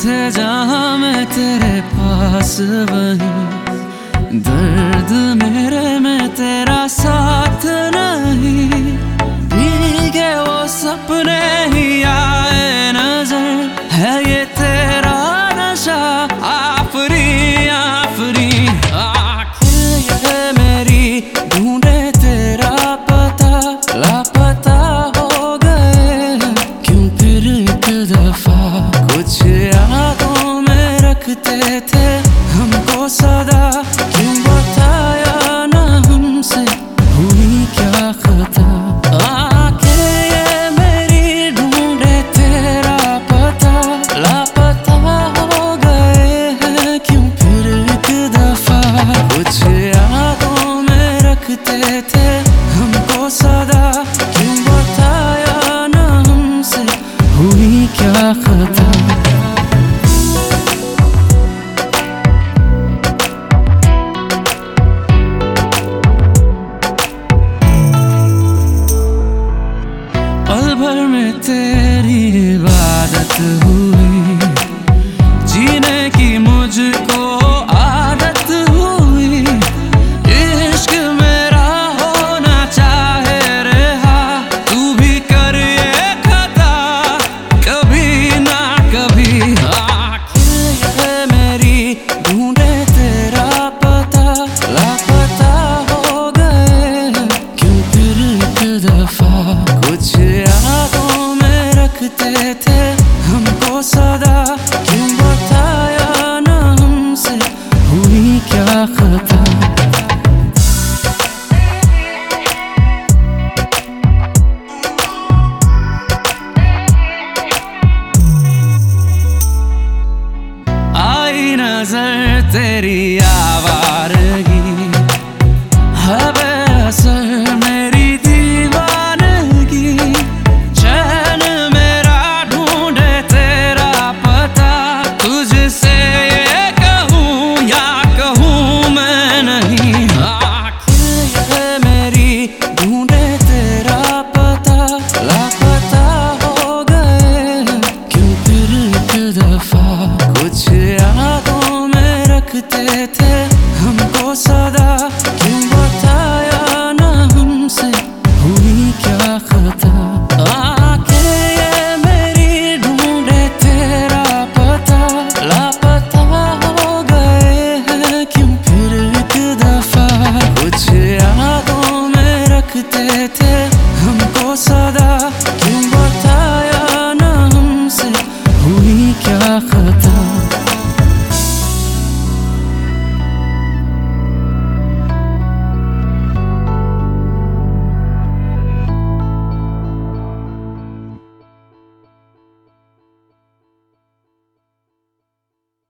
थे जहाँ मैं तेरे पास वहीं दर्द मेरे में तेरा साथ नहीं। भीगे वो सपने ही आए नजर, है ये तेरा नशा आफरी आफरी। आँखें ये मेरी ढूंढे तेरा पता, लापता हो गए क्यों फिर एक दफा। कुछ यादों में रखते थे हमको सदा, क्यों बताया ना हमसे हुई क्या खता। आके ये मेरी ढूंढे तेरा पता, लापता हो गए हैं क्यों फिर एक दफा। कुछ यादों में रखते थे हमको सदा, क्यों बताया ना हमसे हुई क्या खता। पल भर में तेरी इबादत हुई, जीने की मुझको आदत हुई। इश्क मेरा होना चाहे रहा, तू भी कर ये खता कभी ना कभी। आँखें ये मेरी ढूंढे तेरा पता, लापता हो गए क्यों फिर एक दफा। कुछ यादों में रखते थे हमको सदा, क्यों बताया ना हमसे हुई क्या खता। आई नजर तेरी आवारगी, है बेअसर मेरी दीवानगी। चैन मेरा ढूंढे तेरा पता, तुझसे ये कहूँ या कहूँ मैं नहीं। आँखें ये मेरी ढूंढे तेरा पता, लापता हो गए क्यों फिर एक दफा। कुछ यादों में रखते थे हमको सदा,